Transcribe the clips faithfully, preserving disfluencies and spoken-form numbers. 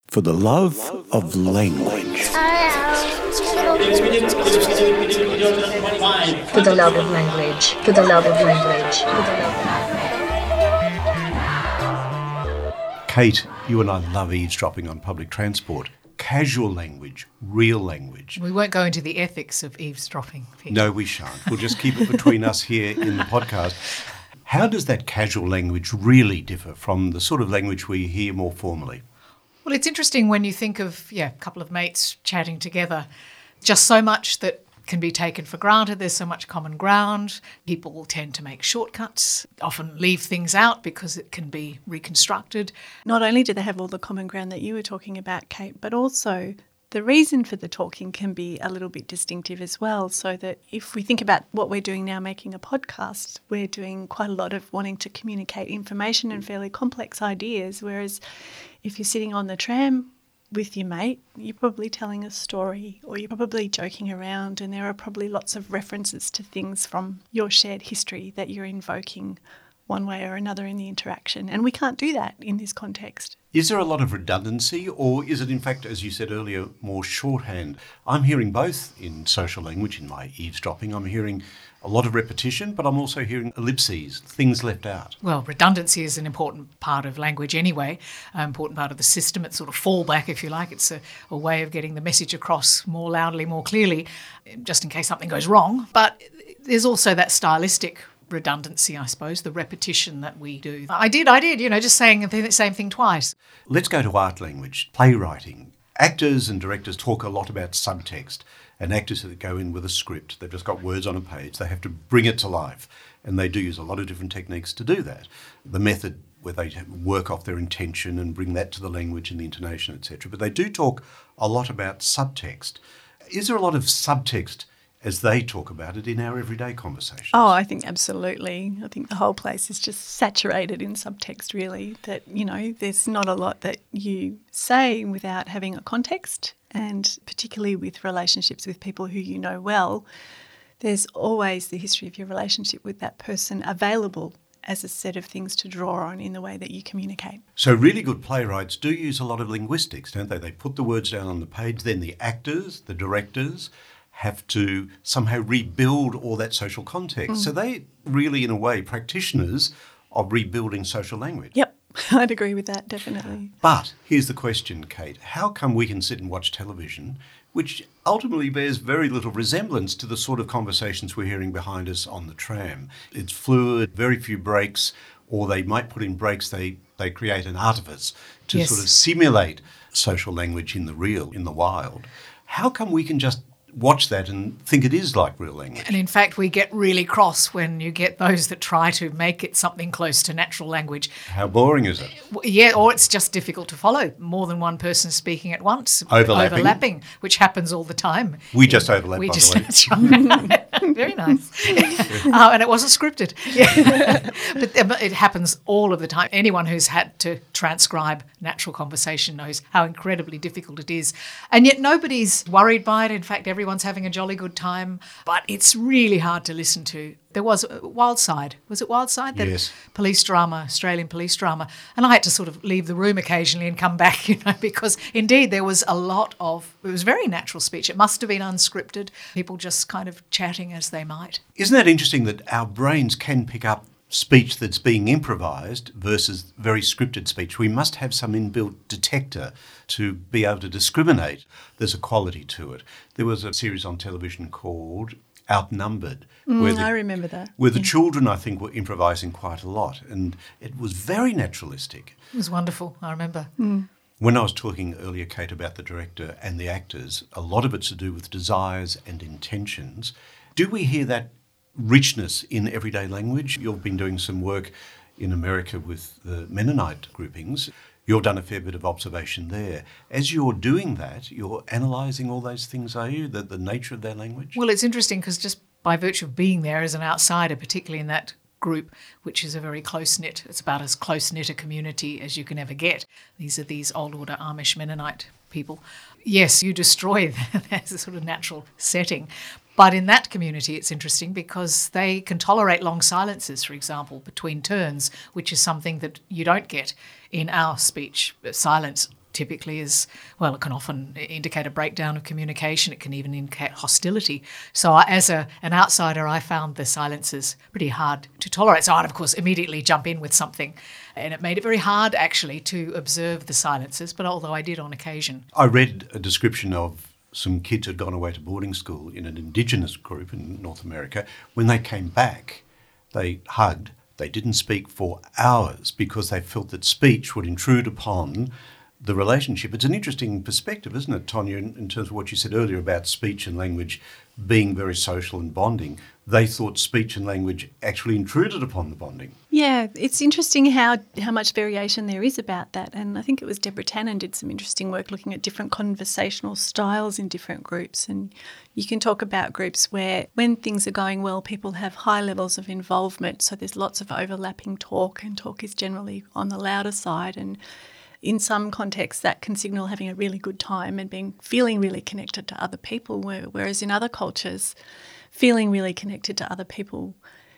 For the love of language. For the love of language. For the love of language. For the love of Kate, you and I love eavesdropping on public transport. Casual language, real language. We won't go into the ethics of eavesdropping, Peter. No, we shan't. We'll just keep it between us here in the podcast. How does that casual language really differ from the sort of language we hear more formally? Well, it's interesting when you think of, yeah, a couple of mates chatting together. Just so much that can be taken for granted. There's so much common ground. People will tend to make shortcuts, often leave things out because it can be reconstructed. Not only do they have all the common ground that you were talking about, Kate, but also the reason for the talking can be a little bit distinctive as well, so that if we think about what we're doing now, making a podcast, we're doing quite a lot of wanting to communicate information and fairly complex ideas, whereas if you're sitting on the tram with your mate, you're probably telling a story or you're probably joking around, and there are probably lots of references to things from your shared history that you're invoking one way or another in the interaction. And we can't do that in this context. Is there a lot of redundancy, or is it in fact, as you said earlier, more shorthand? I'm hearing both in social language, in my eavesdropping. I'm hearing a lot of repetition, but I'm also hearing ellipses, things left out. Well, redundancy is an important part of language anyway, an important part of the system. It's sort of fallback, if you like. It's a, a way of getting the message across more loudly, more clearly, just in case something goes wrong. But there's also that stylistic redundancy, I suppose, the repetition that we do. I did, I did, you know, just saying the same thing twice. Let's go to art language, playwriting. Actors and directors talk a lot about subtext, and actors that go in with a script, they've just got words on a page, they have to bring it to life, and they do use a lot of different techniques to do that. The method where they work off their intention and bring that to the language and the intonation, et cetera. But they do talk a lot about subtext. Is there a lot of subtext as they talk about it in our everyday conversations? Oh, I think absolutely. I think the whole place is just saturated in subtext, really, that, you know, there's not a lot that you say without having a context, and particularly with relationships with people who you know well, there's always the history of your relationship with that person available as a set of things to draw on in the way that you communicate. So really good playwrights do use a lot of linguistics, don't they? They put the words down on the page, then the actors, the directors, have to somehow rebuild all that social context. Mm. So they really, in a way, practitioners of rebuilding social language. Yep, I'd agree with that, definitely. But here's the question, Kate. How come we can sit and watch television, which ultimately bears very little resemblance to the sort of conversations we're hearing behind us on the tram? It's fluid, very few breaks, or they might put in breaks, they, they create an artifice to yes. sort of simulate social language in the real, in the wild. How come we can just watch that and think it is like real language? And in fact, we get really cross when you get those that try to make it something close to natural language. How boring is it? Yeah, or it's just difficult to follow. More than one person speaking at once. Overlapping. Overlapping, which happens all the time. We just overlap, we by just, the way. Very nice. uh, and it wasn't scripted. Yeah. But it happens all of the time. Anyone who's had to transcribe natural conversation knows how incredibly difficult it is. And yet nobody's worried by it. In fact, everyone's having a jolly good time. But it's really hard to listen to. There was Wildside. Was it Wildside? That yes. Police drama, Australian police drama. And I had to sort of leave the room occasionally and come back, you know, because indeed there was a lot of, it was very natural speech. It must have been unscripted. People just kind of chatting as they might. Isn't that interesting that our brains can pick up speech that's being improvised versus very scripted speech? We must have some inbuilt detector to be able to discriminate. There's a quality to it. There was a series on television called Outnumbered. Mm, where the, I remember that. Where the children, I think, were improvising quite a lot, and it was very naturalistic. It was wonderful, I remember. Mm. When I was talking earlier, Kate, about the director and the actors, a lot of it's to do with desires and intentions. Do we hear that richness in everyday language? You've been doing some work in America with the Mennonite groupings. You've done a fair bit of observation there. As you're doing that, you're analysing all those things, are you, the, the nature of their language? Well, it's interesting because just by virtue of being there as an outsider, particularly in that group, which is a very close-knit, it's about as close-knit a community as you can ever get. These are these old order Amish Mennonite people. Yes, you destroy that sort of natural setting. But in that community, it's interesting because they can tolerate long silences, for example, between turns, which is something that you don't get in our speech. Silence typically is, well, it can often indicate a breakdown of communication. It can even indicate hostility. So I, as a, an outsider, I found the silences pretty hard to tolerate. So I'd, of course, immediately jump in with something. And it made it very hard, actually, to observe the silences, but although I did on occasion. I read a description of some kids had gone away to boarding school in an Indigenous group in North America. When they came back, they hugged. They didn't speak for hours because they felt that speech would intrude upon the relationship. It's an interesting perspective, isn't it, Tonya, in, in terms of what you said earlier about speech and language being very social and bonding. They thought speech and language actually intruded upon the bonding. Yeah, it's interesting how, how much variation there is about that. And I think it was Deborah Tannen did some interesting work looking at different conversational styles in different groups. And you can talk about groups where when things are going well, people have high levels of involvement. So there's lots of overlapping talk, and talk is generally on the louder side. And in some contexts, that can signal having a really good time and being feeling really connected to other people, whereas in other cultures, feeling really connected to other people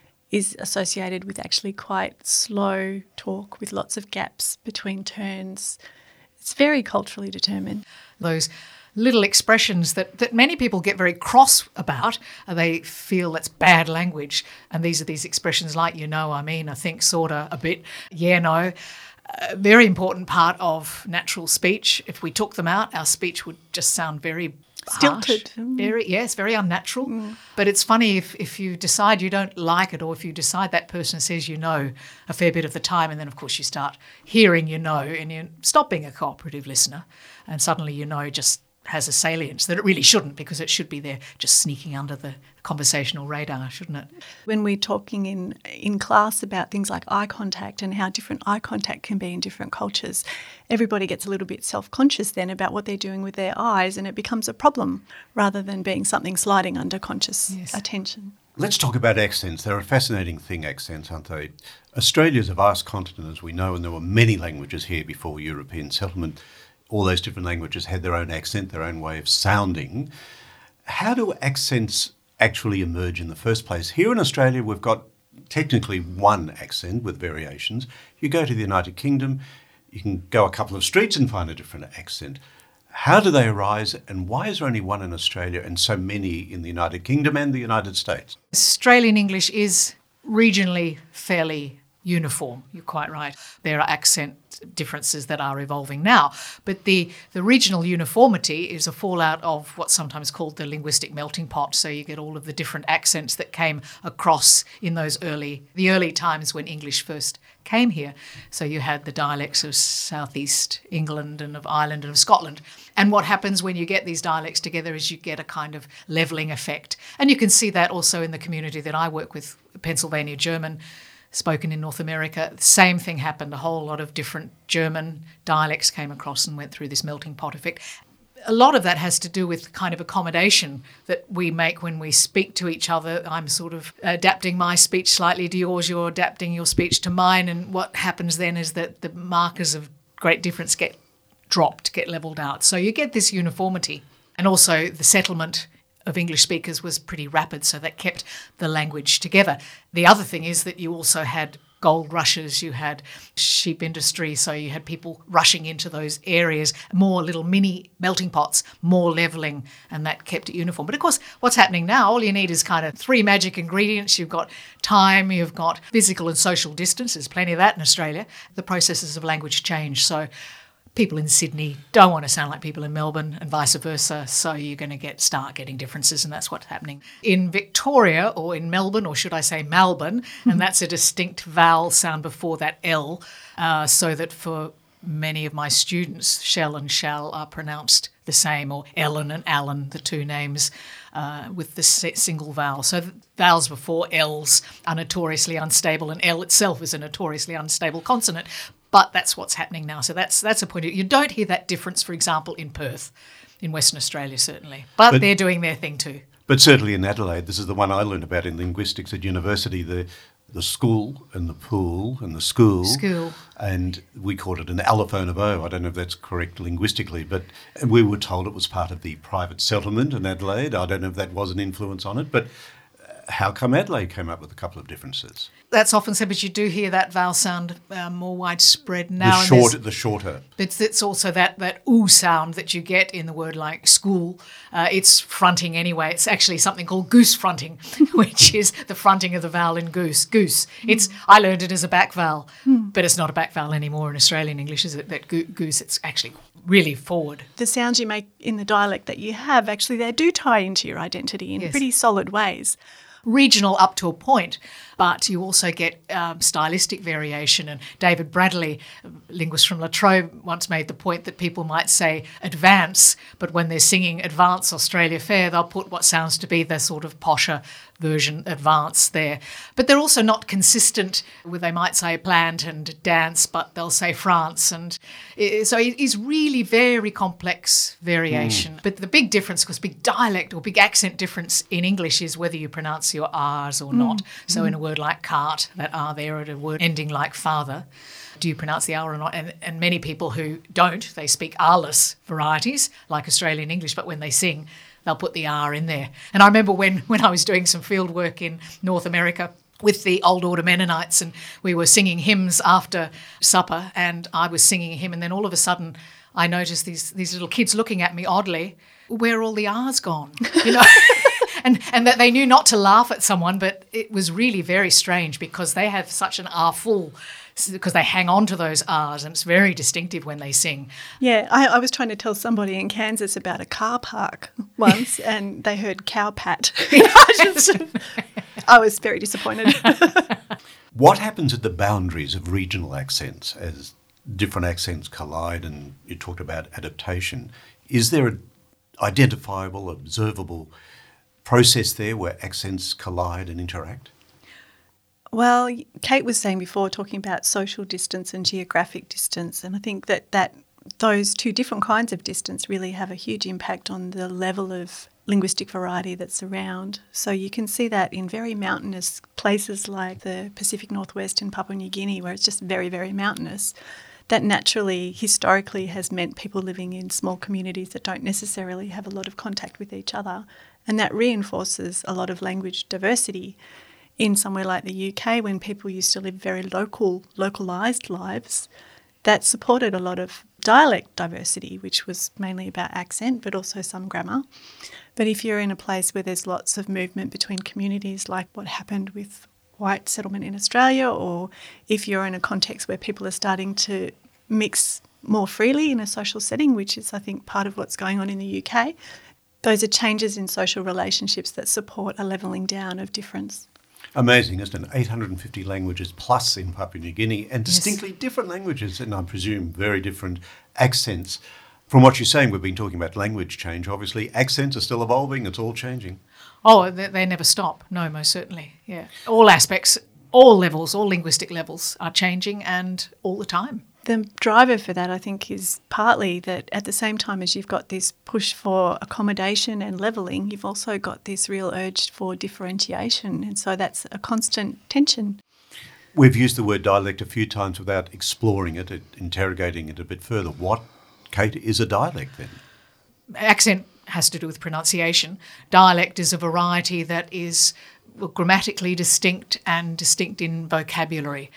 is associated with actually quite slow talk with lots of gaps between turns. It's very culturally determined. Those little expressions that, that many people get very cross about, uh, they feel that's bad language. And these are these expressions like, you know, I mean, I think, sorta, a bit, yeah, no. A very important part of natural speech. If we took them out, our speech would just sound very stilted. Harsh, very, yes, very unnatural. Mm. But it's funny if, if you decide you don't like it, or if you decide that person says you know a fair bit of the time, and then, of course, you start hearing you know, and you stop being a cooperative listener, and suddenly you know just has a salience that it really shouldn't, because it should be there just sneaking under the conversational radar, shouldn't it? When we're talking in in class about things like eye contact and how different eye contact can be in different cultures, everybody gets a little bit self-conscious then about what they're doing with their eyes, and it becomes a problem rather than being something sliding under conscious yes. attention. Let's talk about accents. They're a fascinating thing, accents, aren't they? Australia's a vast continent, as we know, and there were many languages here before European settlement. All those different languages had their own accent, their own way of sounding. How do accents actually emerge in the first place? Here in Australia, we've got technically one accent with variations. You go to the United Kingdom, you can go a couple of streets and find a different accent. How do they arise, and why is there only one in Australia and so many in the United Kingdom and the United States? Australian English is regionally fairly uniform. You're quite right. There are accent differences that are evolving now, but the, the regional uniformity is a fallout of what's sometimes called the linguistic melting pot. So you get all of the different accents that came across in those early, the early times when English first came here. So you had the dialects of southeast England and of Ireland and of Scotland. And what happens when you get these dialects together is you get a kind of levelling effect. And you can see that also in the community that I work with, Pennsylvania German, spoken in North America. The same thing happened. A whole lot of different German dialects came across and went through this melting pot effect. A lot of that has to do with the kind of accommodation that we make when we speak to each other. I'm sort of adapting my speech slightly to yours, you're adapting your speech to mine, and what happens then is that the markers of great difference get dropped, get levelled out. So you get this uniformity. And also the settlement of English speakers was pretty rapid, so that kept the language together. The other thing is that you also had gold rushes, you had sheep industry, so you had people rushing into those areas, more little mini melting pots, more levelling, and that kept it uniform. But of course, what's happening now, all you need is kind of three magic ingredients. You've got time, you've got physical and social distance, there's plenty of that in Australia. The processes of language change, so people in Sydney don't want to sound like people in Melbourne and vice versa, so you're going to get start getting differences, and that's what's happening. In Victoria, or in Melbourne, or should I say Melbourne, and that's a distinct vowel sound before that L, uh, so that for many of my students, shell and shall are pronounced the same, or Ellen and Alan, the two names, uh, with the single vowel. So the vowels before L's are notoriously unstable, and L itself is a notoriously unstable consonant. But that's what's happening now. So that's that's a point. You don't hear that difference, for example, in Perth, in Western Australia, certainly. But, but they're doing their thing too. But certainly in Adelaide, this is the one I learned about in linguistics at university, the the school and the pool and the school. School. And we called it an allophone of O. I don't know if that's correct linguistically, but we were told it was part of the private settlement in Adelaide. I don't know if that was an influence on it, but How come Adelaide came up with a couple of differences? That's often said, but you do hear that vowel sound uh, more widespread now. The, short, the shorter. It's, it's also that, that oo sound that you get in the word like school. Uh, it's fronting anyway. It's actually something called goose fronting, which is the fronting of the vowel in goose. Goose. It's I learned it as a back vowel, but it's not a back vowel anymore in Australian English, is it? That go- goose, it's actually really forward. The sounds you make in the dialect that you have, actually, they do tie into your identity in Yes. pretty solid ways. Regional up to a point, but you also get um, stylistic variation. And David Bradley, a linguist from La Trobe, once made the point that people might say advance, but when they're singing Advance Australia Fair, they'll put what sounds to be the sort of posher version advance there. But they're also not consistent where they might say plant and dance, but they'll say France. And it, so it is really very complex variation. Mm. But the big difference, because big dialect or big accent difference in English is whether you pronounce your R's or mm. not. So mm. in a word like cart, that R there, at a word ending like father, do you pronounce the R or not? And, and many people who don't, they speak R-less varieties like Australian English, but when they sing, they'll put the R in there. And I remember when, when I was doing some field work in North America with the Old Order Mennonites, and we were singing hymns after supper, and I was singing a hymn, and then all of a sudden I noticed these these little kids looking at me oddly. Where are all the R's gone? You know? And and that they knew not to laugh at someone, but it was really very strange because they have such an R full, because they hang on to those R's, and it's very distinctive when they sing. Yeah, I, I was trying to tell somebody in Kansas about a car park once, and they heard cow pat. I was very disappointed. What happens at the boundaries of regional accents as different accents collide, and you talked about adaptation? Is there an identifiable, observable process there where accents collide and interact? Well, Kate was saying before, talking about social distance and geographic distance, and I think that, that those two different kinds of distance really have a huge impact on the level of linguistic variety that's around. So you can see that in very mountainous places like the Pacific Northwest and Papua New Guinea, where it's just very, very mountainous. That naturally, historically, has meant people living in small communities that don't necessarily have a lot of contact with each other, and that reinforces a lot of language diversity. In somewhere like the U K, when people used to live very local, localised lives, that supported a lot of dialect diversity, which was mainly about accent, but also some grammar. But if you're in a place where there's lots of movement between communities, like what happened with white settlement in Australia, or if you're in a context where people are starting to mix more freely in a social setting, which is, I think, part of what's going on in the U K, those are changes in social relationships that support a levelling down of difference. Amazing, isn't it? eight hundred fifty languages plus in Papua New Guinea, and distinctly yes. different languages, and I presume very different accents. From what you're saying, we've been talking about language change. Obviously, accents are still evolving. It's all changing. Oh, they, they never stop. No, most certainly. Yeah. All aspects, all levels, all linguistic levels are changing, and all the time. The driver for that, I think, is partly that at the same time as you've got this push for accommodation and levelling, you've also got this real urge for differentiation. And so that's a constant tension. We've used the word dialect a few times without exploring it, interrogating it a bit further. What, Kate, is a dialect then? Accent has to do with pronunciation. Dialect is a variety that is grammatically distinct and distinct in vocabulary.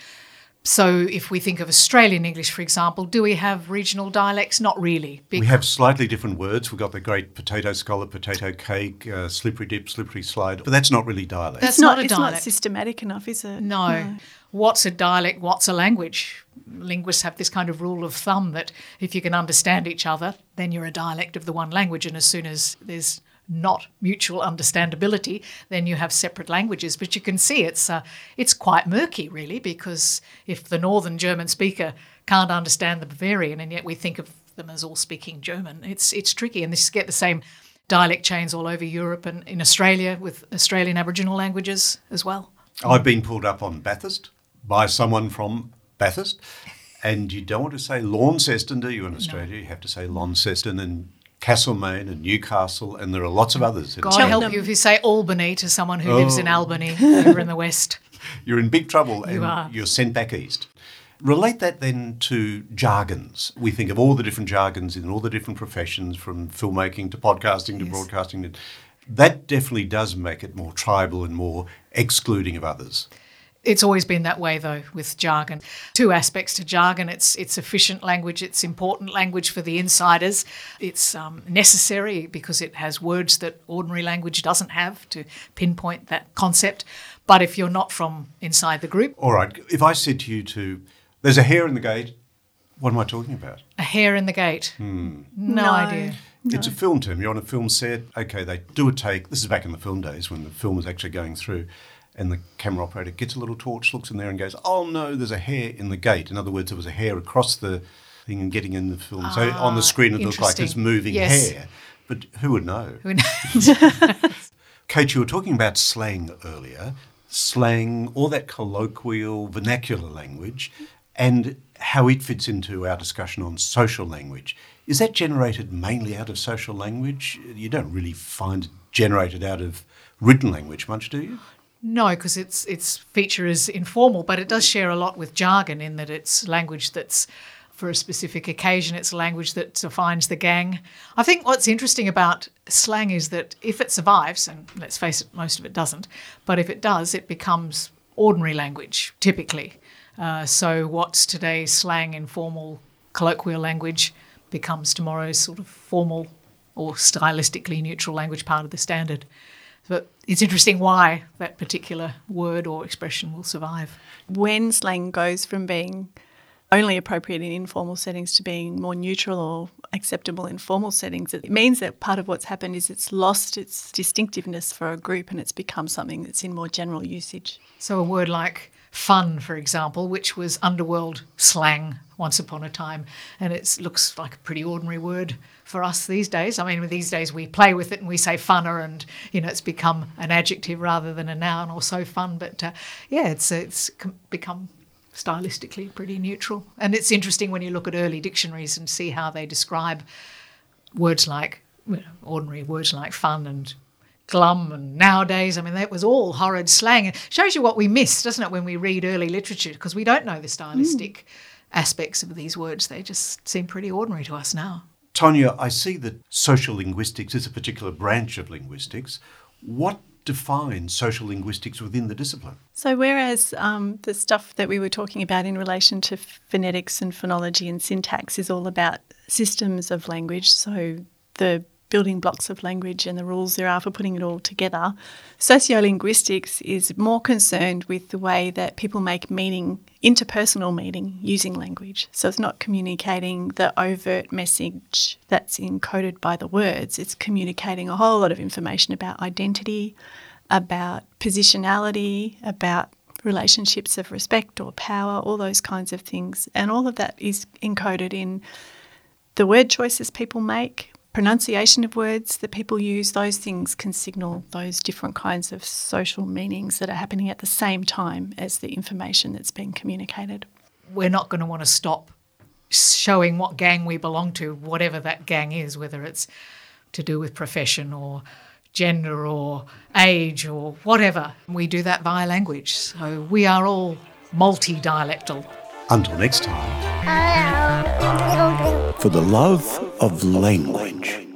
So if we think of Australian English, for example, do we have regional dialects? Not really. We have slightly different words. We've got the great potato scallop, potato cake, uh, slippery dip, slippery slide, but that's not really dialect. That's it's not, not a it's dialect. not systematic enough, is it? No. no. What's a dialect? What's a language? Linguists have this kind of rule of thumb that if you can understand each other, then you're a dialect of the one language, and as soon as there's not mutual understandability, then you have separate languages. But you can see it's uh, it's quite murky, really, because if the northern German speaker can't understand the Bavarian, and yet we think of them as all speaking German, it's it's tricky. And this get the same dialect chains all over Europe and in Australia with Australian Aboriginal languages as well. I've been pulled up on Bathurst by someone from Bathurst, and you don't want to say Launceston, do you, in Australia? No. You have to say Launceston, and Castlemaine and Newcastle, and there are lots of others. God help you if you say Albany to someone who oh. lives in Albany over in the west. You're in big trouble, you and are. You're sent back east. Relate that then to jargons. We think of all the different jargons in all the different professions, from filmmaking to podcasting to yes. broadcasting. that definitely does make it more tribal and more excluding of others. It's always been that way, though, with jargon. Two aspects to jargon. It's it's efficient language. It's important language for the insiders. It's um, necessary because it has words that ordinary language doesn't have to pinpoint that concept. But if you're not from inside the group... All right, if I said to you to, there's a hare in the gate, what am I talking about? A hare in the gate? Hmm. No, No. idea. No. It's a film term. You're on a film set. Okay, they do a take. This is back in the film days when the film was actually going through. And the camera operator gets a little torch, looks in there and goes, oh no, there's a hare in the gate. In other words, there was a hare across the thing and getting in the film. So Ah, on the screen it looked like this interesting. moving Yes. hare. But who would know? Who knows? Kate, you were talking about slang earlier. Slang, all that colloquial, vernacular language, and how it fits into our discussion on social language. Is that generated mainly out of social language? You don't really find it generated out of written language much, do you? No, because its its feature is informal, but it does share a lot with jargon in that it's language that's for a specific occasion. It's language that defines the gang. I think what's interesting about slang is that if it survives, and let's face it, most of it doesn't, but if it does, it becomes ordinary language, typically. Uh, so what's today's slang, informal, colloquial language becomes tomorrow's sort of formal or stylistically neutral language, part of the standard. But it's interesting why that particular word or expression will survive. When slang goes from being only appropriate in informal settings to being more neutral or acceptable in formal settings, it means that part of what's happened is it's lost its distinctiveness for a group and it's become something that's in more general usage. So a word like fun, for example, which was underworld slang once upon a time, and it looks like a pretty ordinary word for us these days. I mean, these days we play with it and we say funner, and you know it's become an adjective rather than a noun, or so fun. But uh, yeah, it's it's become stylistically pretty neutral. And it's interesting when you look at early dictionaries and see how they describe words like, you know, ordinary words like fun and glum and nowadays. I mean, that was all horrid slang. It shows you what we miss, doesn't it, when we read early literature, because we don't know the stylistic mm. aspects of these words. They just seem pretty ordinary to us now. Tonya, I see that social linguistics is a particular branch of linguistics. What defines social linguistics within the discipline? So whereas um, the stuff that we were talking about in relation to phonetics and phonology and syntax is all about systems of language, so the building blocks of language and the rules there are for putting it all together, sociolinguistics is more concerned with the way that people make meaning, interpersonal meaning, using language. So it's not communicating the overt message that's encoded by the words. It's communicating a whole lot of information about identity, about positionality, about relationships of respect or power, all those kinds of things. And all of that is encoded in the word choices people make, pronunciation of words that people use. Those things can signal those different kinds of social meanings that are happening at the same time as the information that's being communicated. We're not going to want to stop showing what gang we belong to, whatever that gang is, whether it's to do with profession or gender or age or whatever. We do that via language. So we are all multi-dialectal. Until next time. For the love of language.